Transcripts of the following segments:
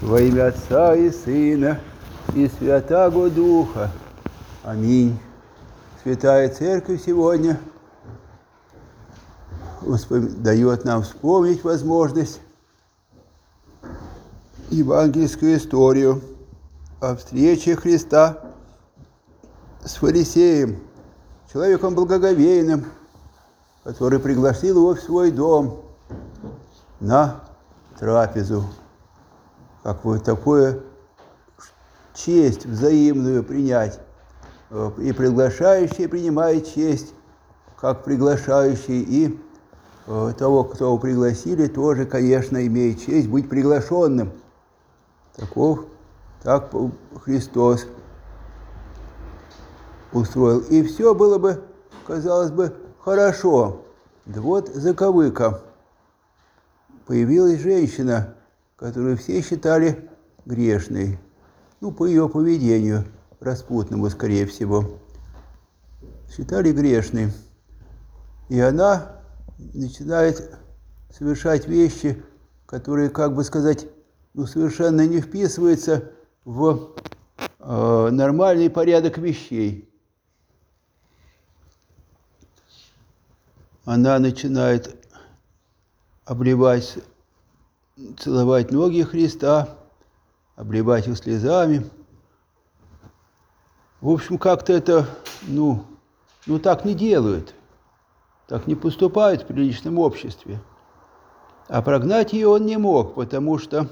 Во имя Отца и Сына и Святаго Духа. Аминь. Святая Церковь сегодня дает нам вспомнить возможность евангельскую историю о встрече Христа с фарисеем, человеком благоговейным, который пригласил его в свой дом на трапезу. Как вот такую честь взаимную принять. И приглашающий принимает честь, как приглашающий, и того, кто пригласили, тоже, конечно, имеет честь быть приглашенным. Так Христос устроил. И все было бы, казалось бы, хорошо. Да вот заковыка. Появилась женщина, которую все считали грешной. По ее поведению, распутному, скорее всего. Считали грешной. И она начинает совершать вещи, которые, как бы сказать, совершенно не вписываются в нормальный порядок вещей. Она начинает обливать, целовать ноги Христа, обливать их слезами. В общем, как-то это, так не делают, так не поступают в приличном обществе. А прогнать ее он не мог, потому что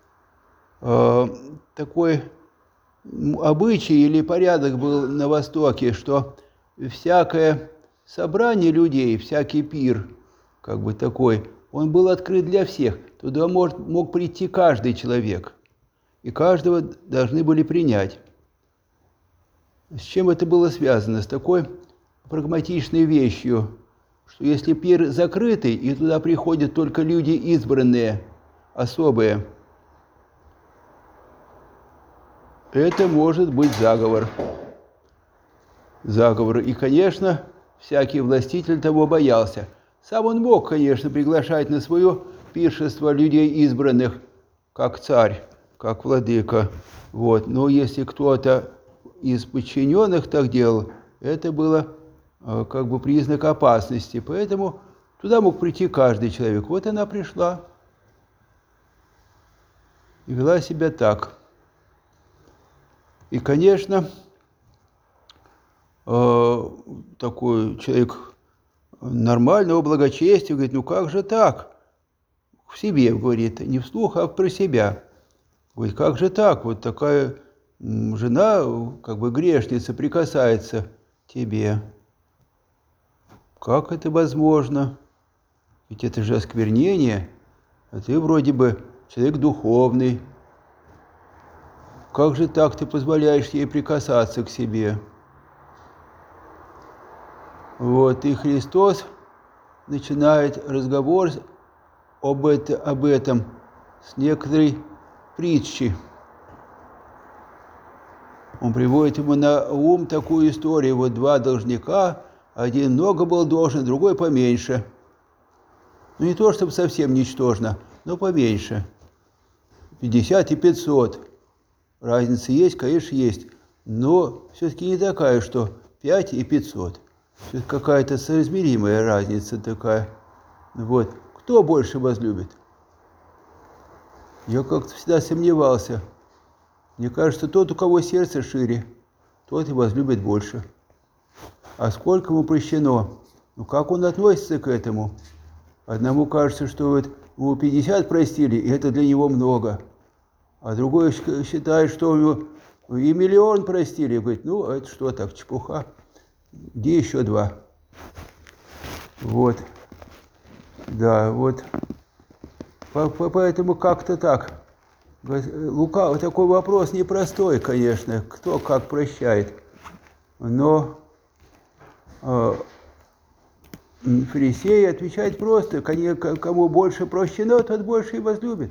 такой обычай или порядок был на Востоке, что всякое собрание людей, всякий пир, как бы такой, он был открыт для всех. Туда мог прийти каждый человек, и каждого должны были принять. С чем это было связано? С такой прагматичной вещью, что если пир закрытый, и туда приходят только люди избранные, особые, это может быть заговор. Заговор. И, конечно, всякий властитель того боялся. Сам он мог, конечно, приглашать на свое пиршество людей избранных, как царь, как владыка. Но если кто-то из подчиненных так делал, это было как бы признак опасности. Поэтому туда мог прийти каждый человек. Вот она пришла и вела себя так. И, конечно, такой человек нормального благочестия говорит, как же так? В себе, говорит, не вслух, а про себя. Говорит, как же так? Вот такая жена, как бы грешница, прикасается к тебе. Как это возможно? Ведь это же осквернение, а ты вроде бы человек духовный. Как же так ты позволяешь ей прикасаться к себе? И Христос начинает разговор об этом с некоторой притчи. Он приводит ему на ум такую историю. Два должника, один много был должен, другой поменьше. Не то, чтобы совсем ничтожно, но поменьше. 50 и 500. Разница есть, конечно, есть. Но все-таки не такая, что 5 и 500. Все-таки какая-то соизмеримая разница такая. Кто больше возлюбит? Я как-то всегда сомневался. Мне кажется, тот, у кого сердце шире, тот и возлюбит больше. А сколько ему прощено? Как он относится к этому? Одному кажется, что ему 50 простили, и это для него много. А другой считает, что ему и 1 000 000 простили. Говорит, это что так, чепуха. Где еще 2? Поэтому как-то так. Лукавый такой вопрос непростой, конечно, кто как прощает. Но фарисей отвечает просто, кому больше прощено, тот больше и возлюбит.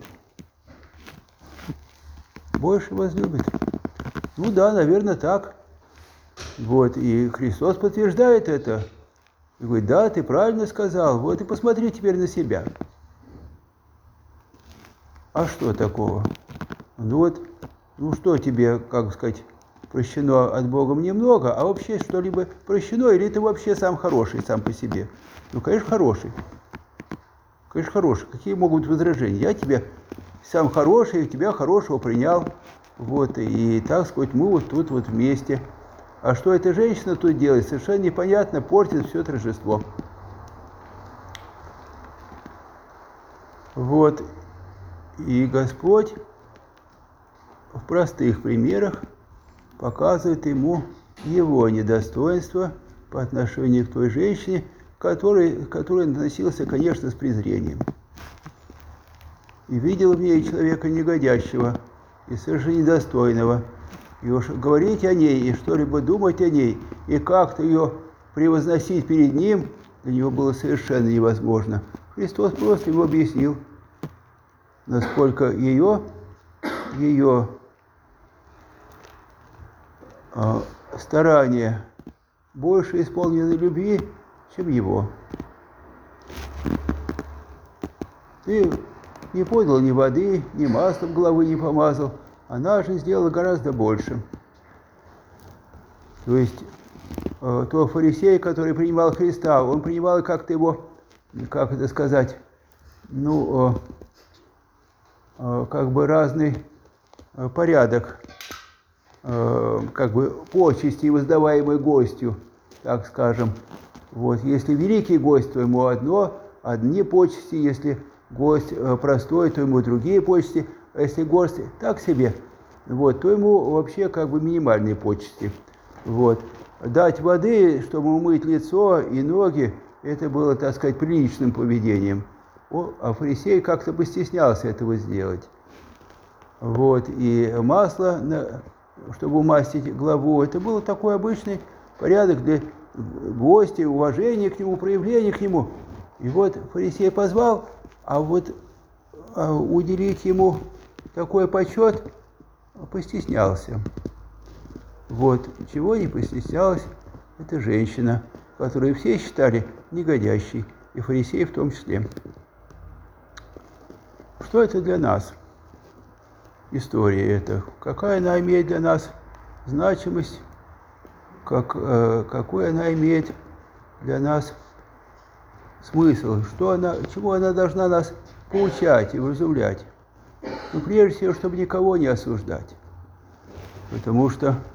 Больше возлюбит. Наверное, так. И Христос подтверждает это. И говорит, да, ты правильно сказал. И посмотри теперь на себя. А что такого? Ну вот, ну что тебе, как сказать, прощено от Бога немного, а вообще что-либо прощено, или ты вообще сам хороший, сам по себе? Ну, конечно, хороший. Конечно, хороший. Какие могут быть возражения? Я тебя сам хороший, тебя хорошего принял. Вот, и так сказать, мы вот тут вот вместе. А что эта женщина тут делает, совершенно непонятно, портит все торжество. Вот. И Господь в простых примерах показывает ему его недостоинство по отношению к той женщине, который относился, конечно, с презрением. И видел в ней человека негодящего и совершенно недостойного. И уж говорить о ней, и что-либо думать о ней, и как-то ее превозносить перед ним, для него было совершенно невозможно. Христос просто ему объяснил, насколько ее старания больше исполнены любви, чем его. Ты не подал ни воды, ни маслом головы не помазал, она же сделала гораздо больше. То есть тот фарисей, который принимал Христа, он принимал как-то его, как это сказать, ну, как бы разный порядок, как бы почести, воздаваемой гостю, так скажем. Вот, если великий гость, то ему одни почести, если гость простой, то ему другие почести, а если гость так себе, вот, то ему вообще как бы минимальные почести. Вот. Дать воды, чтобы умыть лицо и ноги, это было, так сказать, приличным поведением. А фарисей как-то постеснялся этого сделать. Вот. И масло, чтобы умастить главу, это был такой обычный порядок для гостя, уважения к нему, проявления к нему. И вот фарисей позвал, а вот уделить ему такой почет постеснялся. Вот, чего не постеснялась эта женщина, которую все считали негодящей, и фарисеи в том числе. Что это для нас? История эта. Какая она имеет для нас значимость, какой она имеет для нас смысл, чему она должна нас поучать и вразумлять. Ну, прежде всего, чтобы никого не осуждать. Потому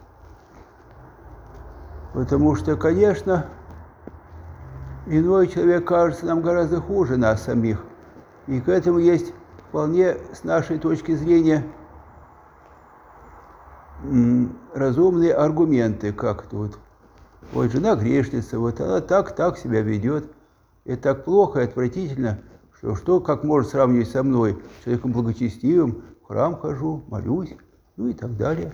что, конечно, иной человек кажется нам гораздо хуже нас самих. И к этому есть вполне, с нашей точки зрения, разумные аргументы, как тут. Вот жена грешница, вот она так себя ведет. Это так плохо и отвратительно, что как может сравнивать со мной, человеком благочестивым, в храм хожу, молюсь, ну и так далее.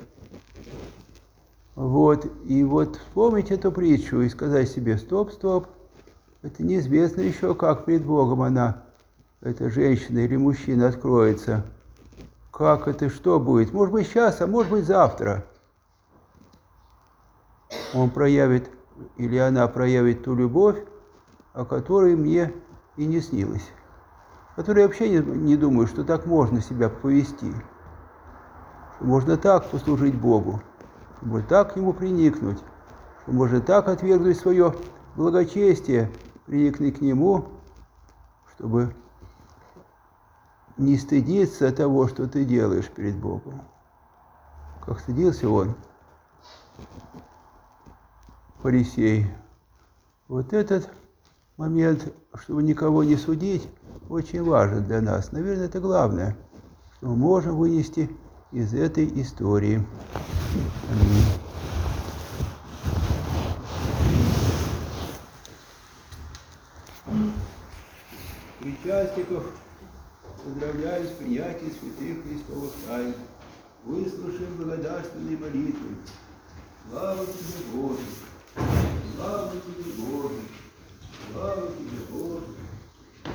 Вот, и вот вспомнить эту притчу и сказать себе: стоп, это неизвестно еще, как перед Богом эта женщина или мужчина откроется. Как это, что будет? Может быть, сейчас, а может быть, завтра. Он проявит, или она проявит ту любовь, о которой мне и не снилось. Которой я вообще не думаю, что так можно себя повести. Что можно так послужить Богу. Что можно так к Нему приникнуть. Что можно так отвергнуть свое благочестие, приникнуть к Нему, чтобы не стыдиться того, что ты делаешь перед Богом. Как стыдился он, фарисей. Вот этот момент, чтобы никого не судить, очень важен для нас. Наверное, это главное, что мы можем вынести из этой истории. Аминь. Участников поздравляю с принятием святых Христовых тайн. Выслушаем благодарственные молитвы. Слава тебе, Боже! Слава тебе, Боже! Слава тебе, Боже!